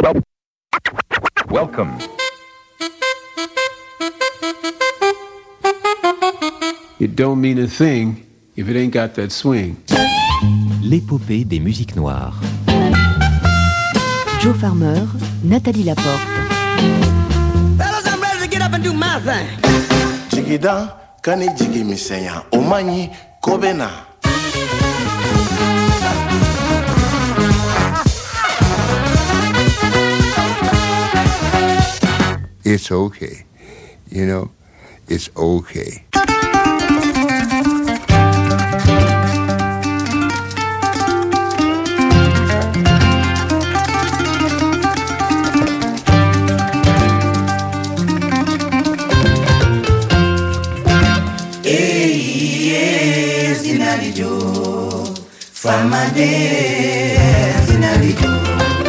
Welcome. It don't mean a thing if it ain't got that swing. L'épopée des musiques noires. Joe Farmer, Nathalie Laporte. Fellas, I'm ready to get up and do my thing. Jigida, kani jigi misenya, omanyi, kobena. It's okay. You know, it's okay. Famade, Zinalido.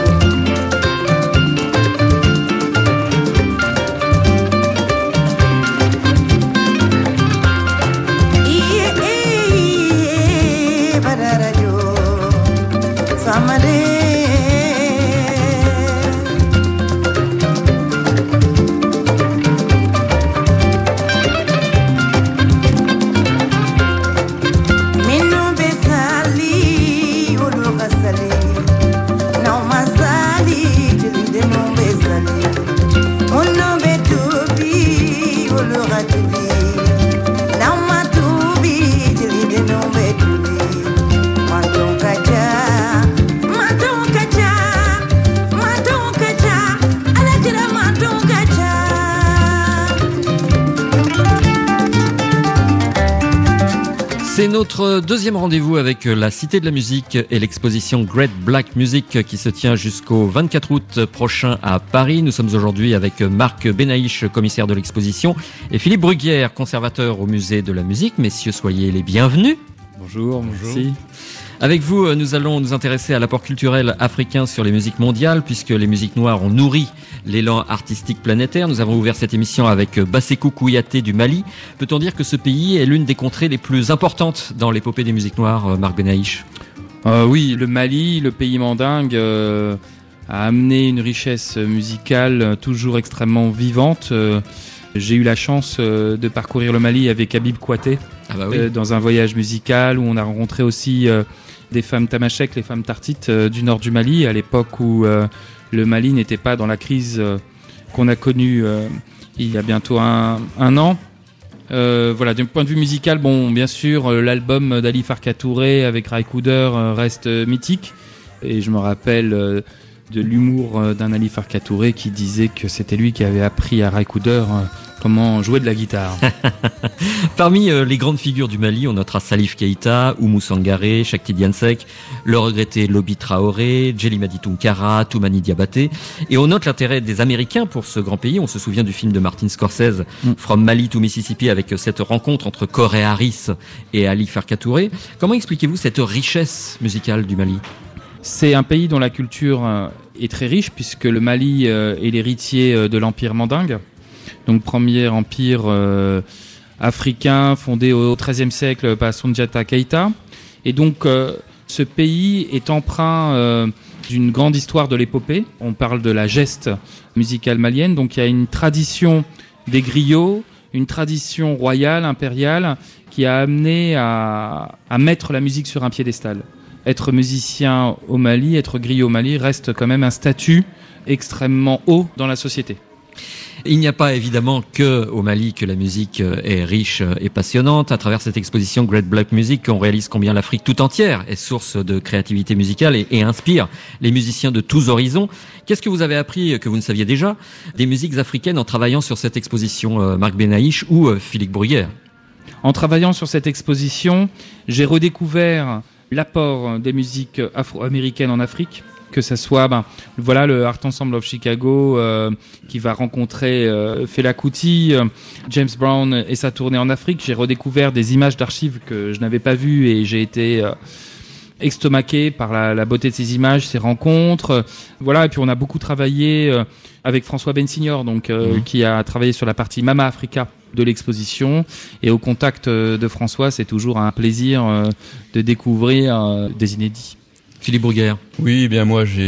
C'est notre deuxième rendez-vous avec la Cité de la Musique et l'exposition Great Black Music qui se tient jusqu'au 24 août prochain à Paris. Nous sommes aujourd'hui avec Marc Benaïch, commissaire de l'exposition, et Philippe Bruguière, conservateur au musée de la musique. Messieurs, soyez les bienvenus. Bonjour, bonjour. Merci. Avec vous, nous allons nous intéresser à l'apport culturel africain sur les musiques mondiales, puisque les musiques noires ont nourri l'élan artistique planétaire. Nous avons ouvert cette émission avec Bassekou Kouyaté du Mali. Peut-on dire que ce pays est l'une des contrées les plus importantes dans l'épopée des musiques noires, Marc Benaïch ? Oui, le Mali, le pays mandingue, a amené une richesse musicale toujours extrêmement vivante. J'ai eu la chance de parcourir le Mali avec Habib Kouyaté dans un voyage musical où on a rencontré aussi des femmes tamashek, les femmes tartites du nord du Mali, à l'époque où le Mali n'était pas dans la crise qu'on a connue il y a bientôt un an. Voilà, d'un point de vue musical, bon, bien sûr, l'album d'Ali Farka Touré avec Ray Cooder reste mythique. Et je me rappelle de l'humour d'un Ali Farka Touré qui disait que c'était lui qui avait appris à Ray Cooder comment jouer de la guitare. Parmi les grandes figures du Mali, on notera Salif Keïta, Oumou Sangaré, Chakti Diansek, le regretté Lobi Traoré, Djelimadi Tounkara, Toumani Diabaté. Et on note l'intérêt des Américains pour ce grand pays. On se souvient du film de Martin Scorsese, From Mali to Mississippi, avec cette rencontre entre Corey Harris et Ali Farka Touré. Comment expliquez-vous cette richesse musicale du Mali ? C'est un pays dont la culture est très riche, puisque le Mali est l'héritier de l'empire mandingue. Donc premier empire africain fondé au XIIIe siècle par Soundiata Keïta. Et donc ce pays est empreint d'une grande histoire de l'épopée. On parle de la geste musicale malienne. Donc il y a une tradition des griots, une tradition royale, impériale, qui a amené à mettre la musique sur un piédestal. Être musicien au Mali, être griot au Mali reste quand même un statut extrêmement haut dans la société. Il n'y a pas évidemment que au Mali que la musique est riche et passionnante. À travers cette exposition Great Black Music, on réalise combien l'Afrique tout entière est source de créativité musicale et inspire les musiciens de tous horizons. Qu'est-ce que vous avez appris que vous ne saviez déjà des musiques africaines en travaillant sur cette exposition, Marc Benaïch ou Philippe Bruguière ? En travaillant sur cette exposition, j'ai redécouvert l'apport des musiques afro-américaines en Afrique, que ça soit le Art Ensemble of Chicago qui va rencontrer Fela Kuti, James Brown et sa tournée en Afrique. J'ai redécouvert des images d'archives que je n'avais pas vues et j'ai été estomaqué par la beauté de ces images, ces rencontres. Voilà, et puis on a beaucoup travaillé avec François Bensignor, donc qui a travaillé sur la partie Mama Africa de l'exposition. Et au contact de François, c'est toujours un plaisir de découvrir des inédits. Philippe Bruguière. Oui, eh bien moi j'ai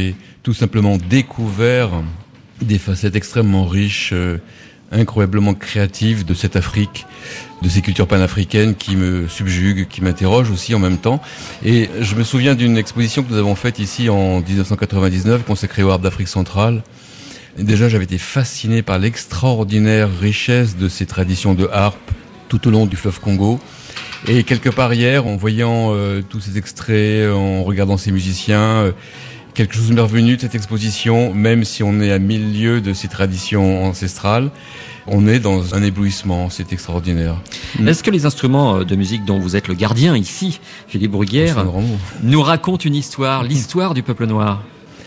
tout simplement découvert des facettes extrêmement riches, incroyablement créatives de cette Afrique, de ces cultures panafricaines qui me subjuguent, qui m'interrogent aussi en même temps. Et je me souviens d'une exposition que nous avons faite ici en 1999, consacrée aux harpes d'Afrique centrale. Et déjà, j'avais été fasciné par l'extraordinaire richesse de ces traditions de harpe tout au long du fleuve Congo. Et quelque part hier, en voyant tous ces extraits, en regardant ces musiciens, quelque chose m'est revenu de cette exposition, même si on est à 1000 lieues de ces traditions ancestrales, on est dans un éblouissement, c'est extraordinaire. Est-ce que les instruments de musique dont vous êtes le gardien ici, Philippe Bruguière, nous racontent une histoire, l'histoire du peuple noir?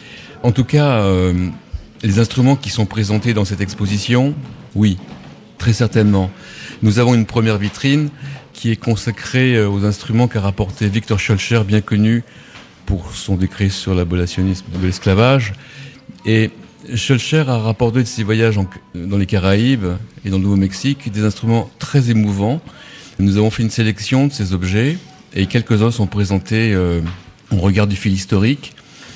En tout cas, les instruments qui sont présentés dans cette exposition, oui, très certainement. Nous avons une première vitrine qui est consacrée aux instruments qu'a rapporté Victor Schœlcher, bien connu pour son décret sur l'abolitionnisme de l'esclavage. Et Schœlcher a rapporté de ses voyages dans les Caraïbes et dans le Nouveau-Mexique des instruments très émouvants. Nous avons fait une sélection de ces objets et quelques-uns sont présentés en regard du fil historique.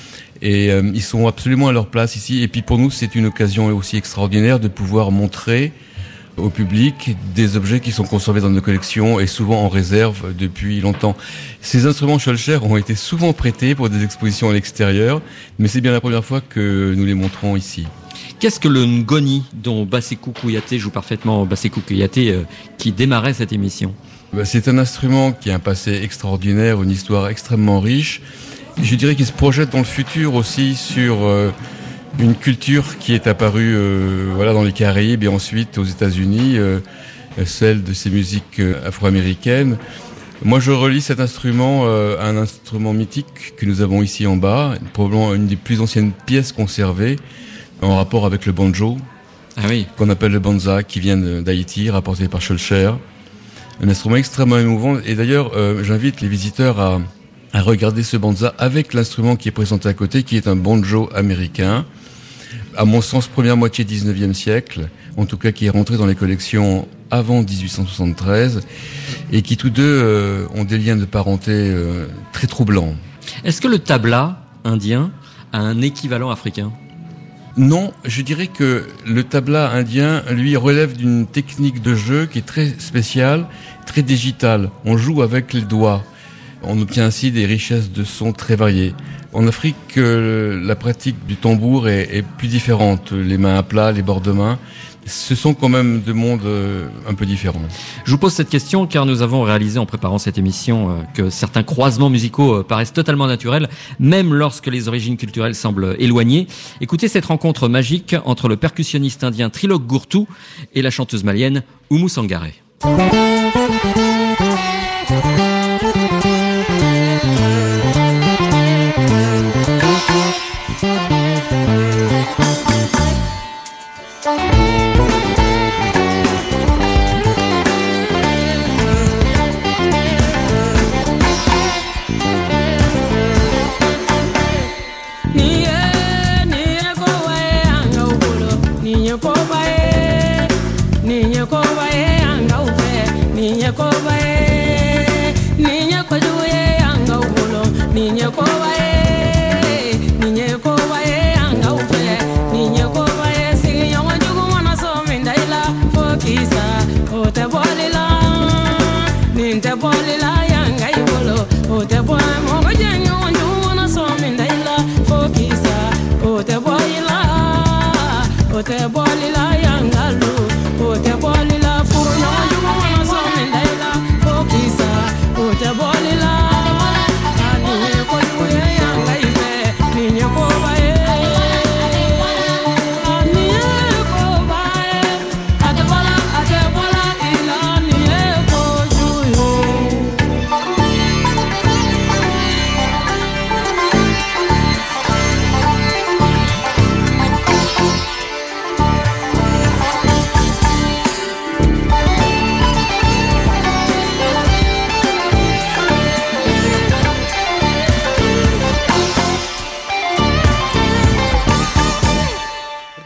Et ils sont absolument à leur place ici. Et puis pour nous, c'est une occasion aussi extraordinaire de pouvoir montrer au public des objets qui sont conservés dans nos collections et souvent en réserve depuis longtemps. Ces instruments Schœlcher ont été souvent prêtés pour des expositions à l'extérieur, mais c'est bien la première fois que nous les montrons ici. Qu'est-ce que le ngoni dont Bassekou Kouyaté joue parfaitement, Bassekou Kouyaté qui démarrait cette émission? C'est un instrument qui a un passé extraordinaire, une histoire extrêmement riche. Je dirais qu'il se projette dans le futur aussi sur une culture qui est apparue dans les Caraïbes et ensuite aux États-Unis, celle de ces musiques afro-américaines. Moi, je relie cet instrument à un instrument mythique que nous avons ici en bas, probablement une des plus anciennes pièces conservées en rapport avec le banjo, qu'on appelle le banza, qui vient d'Haïti, rapporté par Schœlcher. Un instrument extrêmement émouvant. Et d'ailleurs, j'invite les visiteurs à regarder ce banza avec l'instrument qui est présenté à côté, qui est un banjo américain. À mon sens, première moitié 19e siècle, en tout cas qui est rentré dans les collections avant 1873, et qui tous deux ont des liens de parenté très troublants. Est-ce que le tabla indien a un équivalent africain? Non, je dirais que le tabla indien, lui, relève d'une technique de jeu qui est très spéciale, très digitale. On joue avec les doigts. On obtient ainsi des richesses de sons très variées. En Afrique, la pratique du tambour est plus différente. Les mains à plat, les bords de main, ce sont quand même deux mondes un peu différents. Je vous pose cette question car nous avons réalisé en préparant cette émission que certains croisements musicaux paraissent totalement naturels, même lorsque les origines culturelles semblent éloignées. Écoutez cette rencontre magique entre le percussionniste indien Trilok Gurtu et la chanteuse malienne Oumou Sangaré.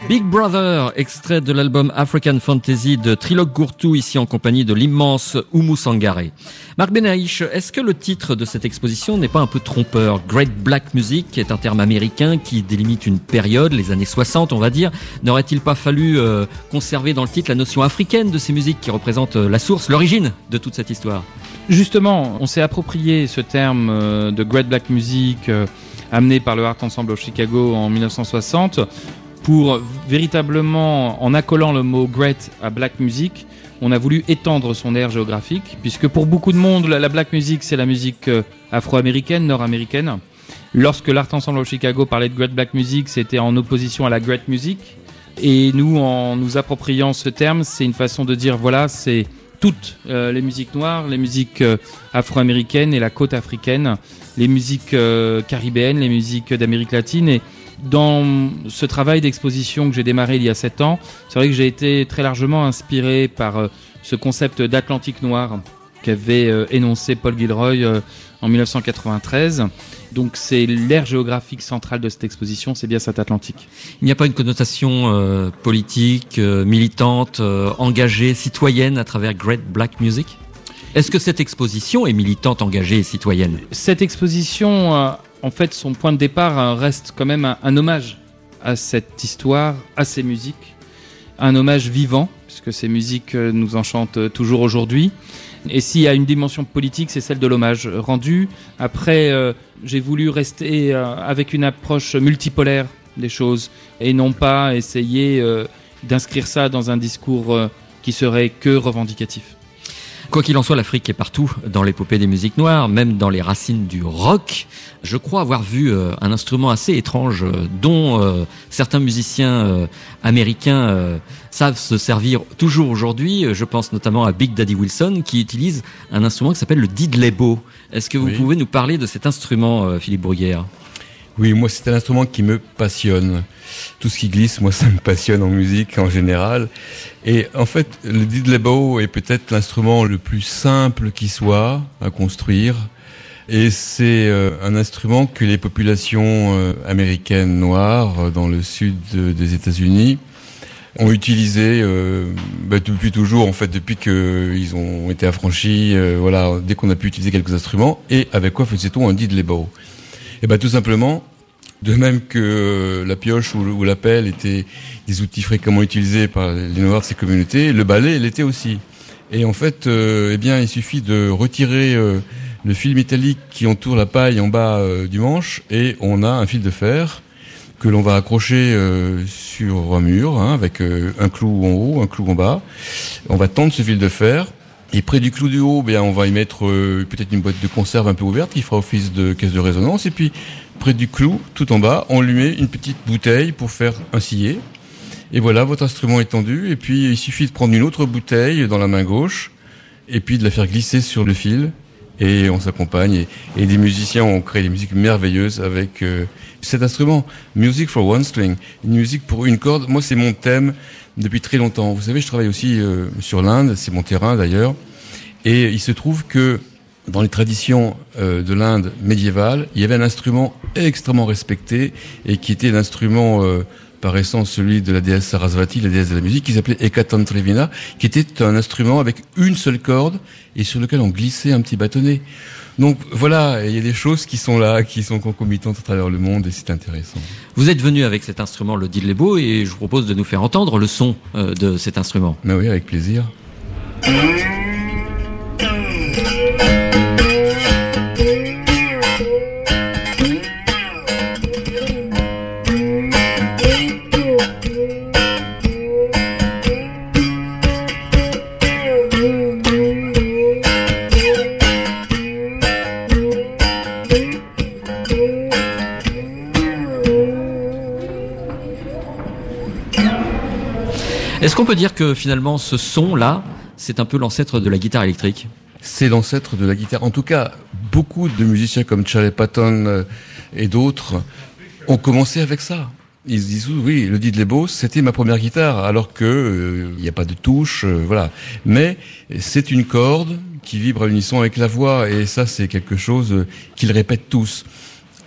Big Brother, extrait de l'album African Fantasy de Trilok Gurtu, ici en compagnie de l'immense Oumou Sangaré. Marc Benaïch, est-ce que le titre de cette exposition n'est pas un peu trompeur? Great Black Music est un terme américain qui délimite une période, les années 60 on va dire. N'aurait-il pas fallu conserver dans le titre la notion africaine de ces musiques qui représentent la source, l'origine de toute cette histoire? Justement, on s'est approprié ce terme de Great Black Music amené par le Art Ensemble of Chicago en 1960 pour véritablement, en accolant le mot Great à Black Music, on a voulu étendre son aire géographique, puisque pour beaucoup de monde, la Black Music, c'est la musique afro-américaine, nord-américaine. Lorsque l'Art Ensemble of Chicago parlait de Great Black Music, c'était en opposition à la Great Music. Et nous, en nous appropriant ce terme, c'est une façon de dire, voilà, c'est toutes les musiques noires, les musiques afro-américaines et la côte africaine, les musiques caribéennes, les musiques d'Amérique latine. Et dans ce travail d'exposition que j'ai démarré il y a 7 ans, c'est vrai que j'ai été très largement inspiré par ce concept d'Atlantique noir qu'avait énoncé Paul Gilroy en 1993. Donc c'est l'aire géographique centrale de cette exposition, c'est bien cet Atlantique. Il n'y a pas une connotation politique, militante, engagée, citoyenne à travers Great Black Music? Est-ce que cette exposition est militante, engagée et citoyenne? Cette exposition, en fait, son point de départ reste quand même un hommage à cette histoire, à ces musiques, un hommage vivant, puisque ces musiques nous enchantent toujours aujourd'hui. Et s'il y a une dimension politique, c'est celle de l'hommage rendu. Après, j'ai voulu rester avec une approche multipolaire des choses et non pas essayer d'inscrire ça dans un discours qui serait que revendicatif. Quoi qu'il en soit, l'Afrique est partout dans l'épopée des musiques noires, même dans les racines du rock. Je crois avoir vu un instrument assez étrange dont certains musiciens américains savent se servir toujours aujourd'hui. Je pense notamment à Big Daddy Wilson qui utilise un instrument qui s'appelle le didlebo. Est-ce que vous pouvez nous parler de cet instrument, Philippe Bruguière? Oui, moi c'est un instrument qui me passionne. Tout ce qui glisse, moi ça me passionne en musique en général. Et en fait, le didlebo est peut-être l'instrument le plus simple qui soit à construire. Et c'est un instrument que les populations américaines noires dans le sud des États-Unis ont utilisé depuis toujours, en fait, depuis qu'ils ont été affranchis, voilà, dès qu'on a pu utiliser quelques instruments. Et avec quoi faisait-on un didlebo? Et tout simplement, de même que la pioche ou la pelle étaient des outils fréquemment utilisés par les Noirs de ces communautés, le balai l'était aussi. Et en fait, il suffit de retirer le fil métallique qui entoure la paille en bas du manche et on a un fil de fer que l'on va accrocher sur un mur avec un clou en haut, un clou en bas. On va tendre ce fil de fer. Et près du clou du haut, on va y mettre peut-être une boîte de conserve un peu ouverte qui fera office de caisse de résonance. Et puis, près du clou, tout en bas, on lui met une petite bouteille pour faire un sillet. Et voilà, votre instrument est tendu. Et puis, il suffit de prendre une autre bouteille dans la main gauche et puis de la faire glisser sur le fil. Et on s'accompagne. Et des musiciens ont créé des musiques merveilleuses avec cet instrument. Music for one string. Une musique pour une corde. Moi, c'est mon thème depuis très longtemps. Vous savez, je travaille aussi sur l'Inde, c'est mon terrain d'ailleurs, et il se trouve que dans les traditions de l'Inde médiévale, il y avait un instrument extrêmement respecté et qui était l'instrument par essence celui de la déesse Sarasvati, la déesse de la musique, qui s'appelait Ekatantrevina, qui était un instrument avec une seule corde et sur lequel on glissait un petit bâtonnet. Donc voilà, il y a des choses qui sont là, qui sont concomitantes à travers le monde et c'est intéressant. Vous êtes venu avec cet instrument, le didlebo, et je vous propose de nous faire entendre le son de cet instrument. Oui, avec plaisir. Est-ce qu'on peut dire que finalement ce son-là, c'est un peu l'ancêtre de la guitare électrique? C'est l'ancêtre de la guitare. En tout cas, beaucoup de musiciens comme Charlie Patton et d'autres ont commencé avec ça. Ils se disent oui, le didlebo, c'était ma première guitare, alors que il n'y a pas de touche, voilà. Mais c'est une corde qui vibre à l'unisson avec la voix, et ça, c'est quelque chose qu'ils répètent tous.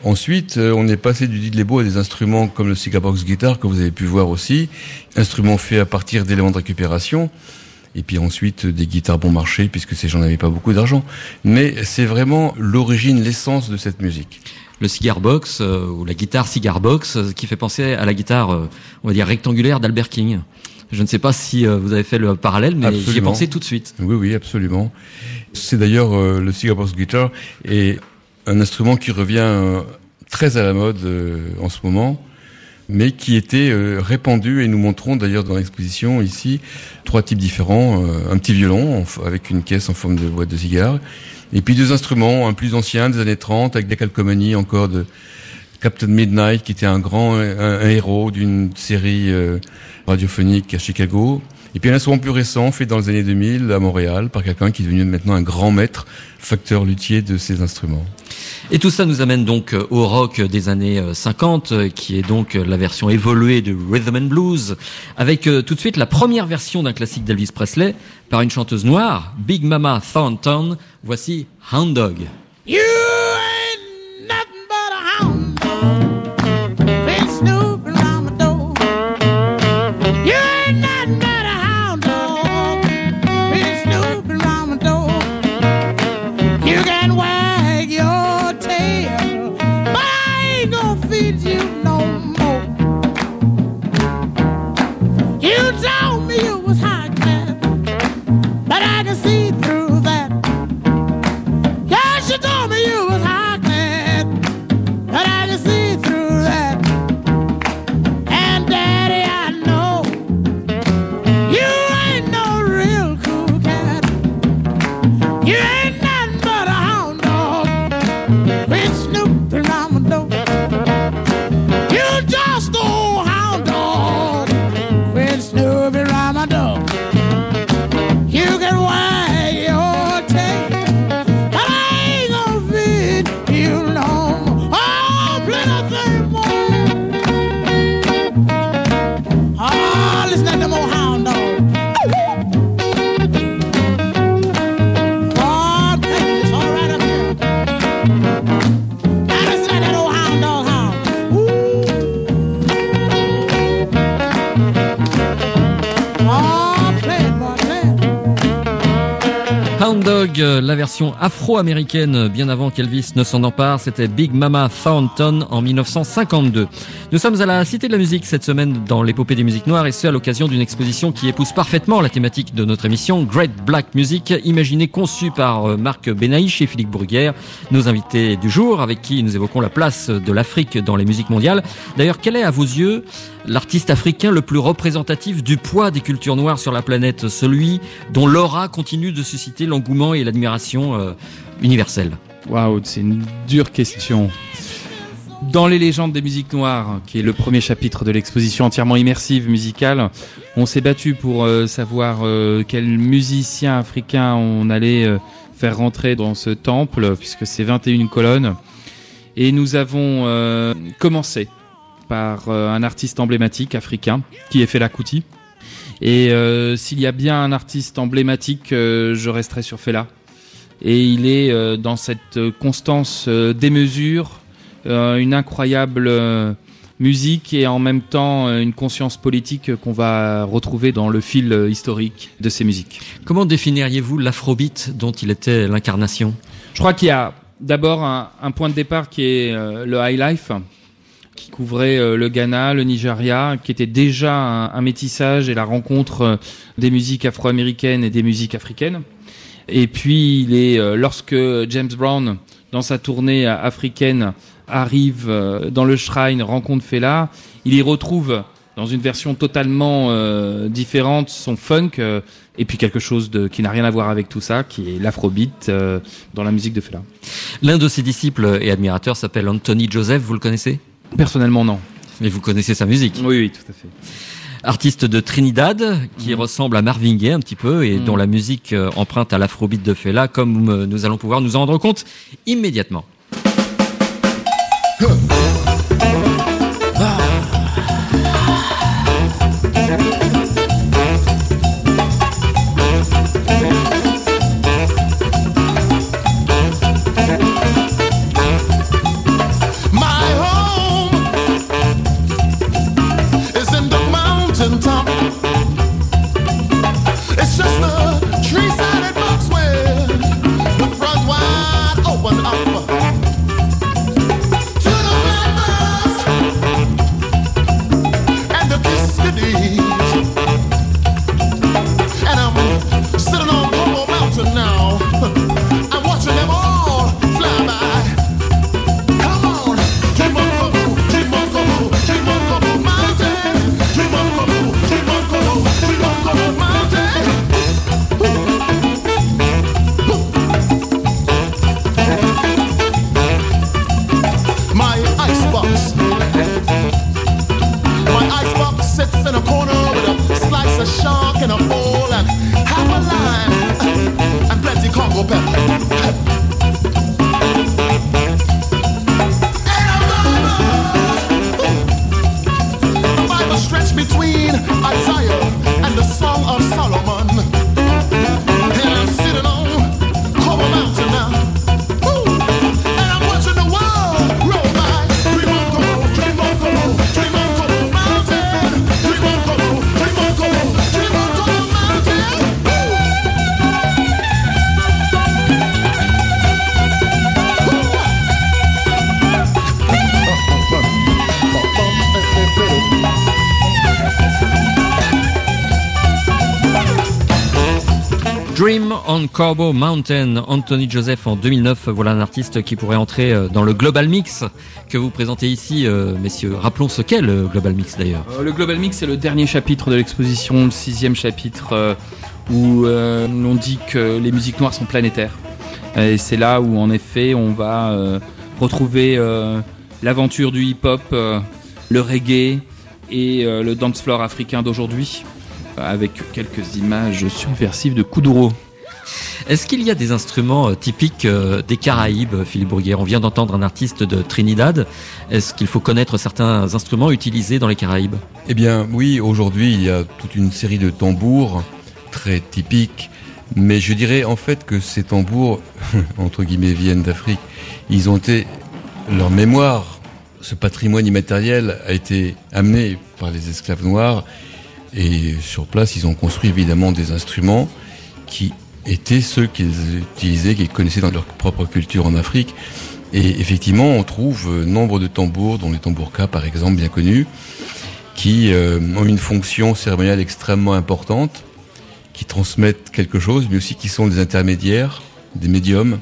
Ensuite, on est passé du didlebo à des instruments comme le cigar box guitar que vous avez pu voir aussi, instruments faits à partir d'éléments de récupération, et puis ensuite des guitares bon marché puisque ces gens n'avaient pas beaucoup d'argent. Mais c'est vraiment l'origine, l'essence de cette musique. Le cigar box ou la guitare cigar box qui fait penser à la guitare, on va dire rectangulaire d'Albert King. Je ne sais pas si vous avez fait le parallèle, mais Absolument. j'y ai pensé tout de suite. Oui, absolument. C'est d'ailleurs le cigar box guitar est un instrument qui revient très à la mode en ce moment, mais qui était répandu, et nous montrons d'ailleurs dans l'exposition ici 3 types différents. Un petit violon avec une caisse en forme de boîte de cigare, et puis 2 instruments, un plus ancien des années 30 avec des calcomanies encore de Captain Midnight, qui était un héros d'une série radiophonique à Chicago. Et puis un instrument plus récent, fait dans les années 2000 à Montréal, par quelqu'un qui est devenu maintenant un grand maître, facteur luthier de ces instruments. Et tout ça nous amène donc au rock des années 50, qui est donc la version évoluée de Rhythm and Blues, avec tout de suite la première version d'un classique d'Elvis Presley par une chanteuse noire, Big Mama Thornton. Voici Hound Dog. You ain't nothing but a hound dog, been snooping around my door. You ain't nothing but a hound dog, been snooping around my door. You can wag your tail, but I ain't gonna feed you no more. You told me you was high class, but I can see through that. She told me you was high class, but I can see through that. And Daddy, I know you ain't no real cool cat. You ain't nothing but a hound dog, quit snooping around my door. You just old hound dog, quit snooping around my door. You can wag your tail, you know, oh, plenty more. Oh, listen to them old hound dogs. Oh, play this all right up here. Now listen to that old hound dog howl. Oh, play it, boy, play it. Hound Dog, la version afro-américaine, bien avant qu'Elvis ne s'en empare, c'était Big Mama Thornton en 1952. Nous sommes à la Cité de la Musique cette semaine dans l'épopée des musiques noires, et ce à l'occasion d'une exposition qui épouse parfaitement la thématique de notre émission, Great Black Music, imaginée, conçue par Marc Benaïch et Philippe Bruguière, nos invités du jour, avec qui nous évoquons la place de l'Afrique dans les musiques mondiales. D'ailleurs, quel est à vos yeux l'artiste africain le plus représentatif du poids des cultures noires sur la planète, celui dont l'aura continue de susciter l'engouement et l'admiration universelle? Waouh, c'est une dure question. Dans les légendes des musiques noires, qui est le premier chapitre de l'exposition entièrement immersive musicale, on s'est battu pour savoir quel musicien africain on allait faire rentrer dans ce temple, puisque c'est 21 colonnes. Et nous avons commencé par un artiste emblématique africain, qui est Fela Kuti. Et s'il y a bien un artiste emblématique, je resterai sur Fela. Et il est dans cette constance démesure, une incroyable musique et en même temps une conscience politique qu'on va retrouver dans le fil historique de ses musiques. Comment définiriez-vous l'afrobeat dont il était l'incarnation? Je crois qu'il y a d'abord un point de départ qui est le high life, qui couvrait le Ghana, le Nigeria, qui était déjà un métissage et la rencontre des musiques afro-américaines et des musiques africaines. Et puis lorsque James Brown, dans sa tournée africaine, arrive dans le Shrine, rencontre Fela, il y retrouve dans une version totalement différente son funk et puis quelque chose qui n'a rien à voir avec tout ça, qui est l'afrobeat dans la musique de Fela. L'un de ses disciples et admirateurs s'appelle Anthony Joseph, vous le connaissez? Personnellement, non. Mais vous connaissez sa musique? Oui, tout à fait. Artiste de Trinidad, qui ressemble à Marvin Gaye un petit peu, et dont la musique emprunte à l'afrobeat de Fela, comme nous allons pouvoir nous en rendre compte immédiatement. Dream on Corbeau Mountain, Anthony Joseph en 2009. Voilà un artiste qui pourrait entrer dans le Global Mix que vous présentez ici, messieurs. Rappelons ce qu'est le Global Mix d'ailleurs. Le Global Mix, c'est le dernier chapitre de l'exposition, le 6e chapitre où l'on dit que les musiques noires sont planétaires. Et c'est là où en effet on va retrouver l'aventure du hip-hop, le reggae et le dance floor africain d'aujourd'hui, avec quelques images subversives de Kuduro. Est-ce qu'il y a des instruments typiques des Caraïbes, Philippe Bruguière? On vient d'entendre un artiste de Trinidad. Est-ce qu'il faut connaître certains instruments utilisés dans les Caraïbes? Eh bien oui, aujourd'hui il y a toute une série de tambours très typiques, mais je dirais en fait que ces tambours, entre guillemets, viennent d'Afrique. Ils ont été, leur mémoire, ce patrimoine immatériel a été amené par les esclaves noirs, et sur place ils ont construit évidemment des instruments qui étaient ceux qu'ils utilisaient, qu'ils connaissaient dans leur propre culture en Afrique. Et effectivement, on trouve nombre de tambours, dont les tambourkas par exemple, bien connus, qui ont une fonction cérémoniale extrêmement importante, qui transmettent quelque chose, mais aussi qui sont des intermédiaires, des médiums,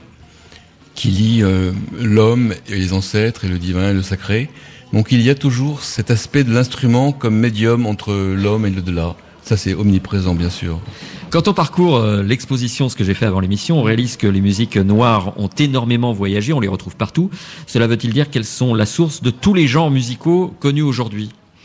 qui lient l'homme et les ancêtres et le divin et le sacré. Donc il y a toujours cet aspect de l'instrument comme médium entre l'homme et l'au-delà. Ça c'est omniprésent bien sûr. Quand on parcourt l'exposition, ce que j'ai fait avant l'émission, on réalise que les musiques noires ont énormément voyagé, on les retrouve partout. Cela veut-il dire qu'elles sont la source de tous les genres musicaux connus aujourd'hui?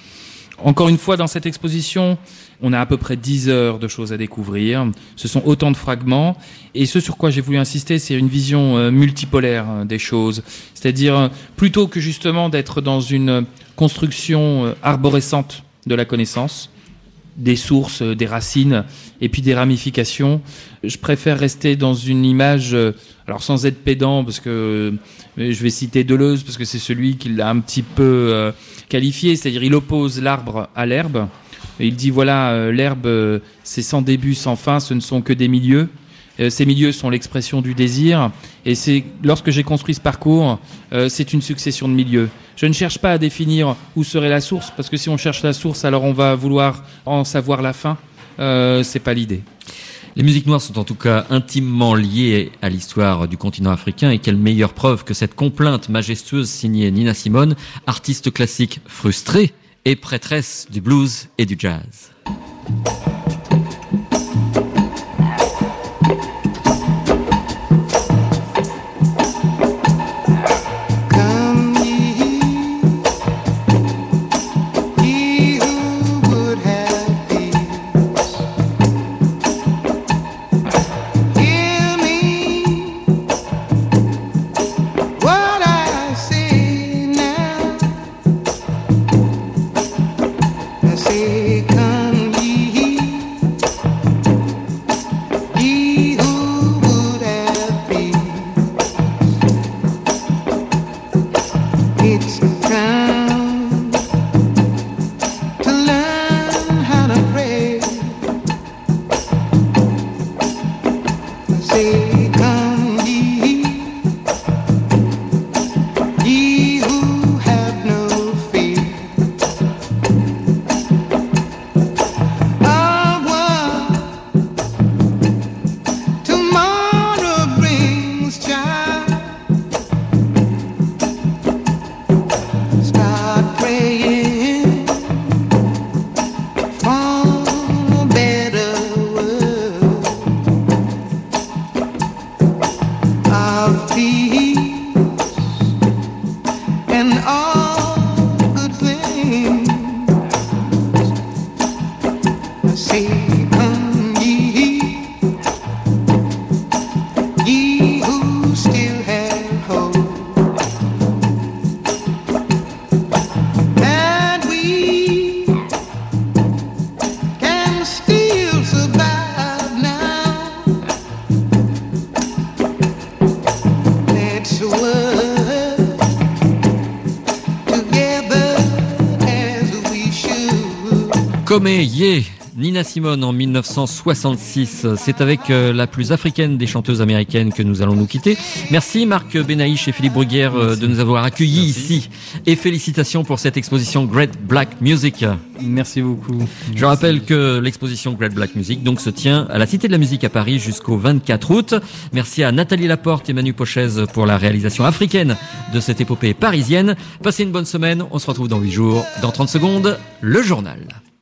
Encore une fois, dans cette exposition, on a à peu près 10 heures de choses à découvrir. Ce sont autant de fragments. Et ce sur quoi j'ai voulu insister, c'est une vision multipolaire des choses. C'est-à-dire, plutôt que justement d'être dans une construction arborescente de la connaissance, des sources, des racines et puis des ramifications, je préfère rester dans une image, alors sans être pédant, parce que je vais citer Deleuze, parce que c'est celui qui l'a un petit peu qualifié, c'est-à-dire il oppose l'arbre à l'herbe, et il dit voilà, l'herbe c'est sans début, sans fin, ce ne sont que des milieux. Ces milieux sont l'expression du désir, et c'est lorsque j'ai construit ce parcours, c'est une succession de milieux. Je ne cherche pas à définir où serait la source, parce que si on cherche la source, alors on va vouloir en savoir la fin. C'est pas l'idée. Les musiques noires sont en tout cas intimement liées à l'histoire du continent africain, et quelle meilleure preuve que cette complainte majestueuse signée Nina Simone, artiste classique frustrée et prêtresse du blues et du jazz. Come Ye Nina Simone en 1966. C'est avec la plus africaine des chanteuses américaines que nous allons nous quitter. Merci Marc Benaïch et Philippe Bruguière de nous avoir accueillis ici. Et félicitations pour cette exposition Great Black Music. Merci beaucoup. Je rappelle que l'exposition Great Black Music donc se tient à la Cité de la Musique à Paris jusqu'au 24 août. Merci à Nathalie Laporte et Manu Pochez pour la réalisation africaine de cette épopée parisienne. Passez une bonne semaine. On se retrouve dans 8 jours. Dans 30 secondes, le journal.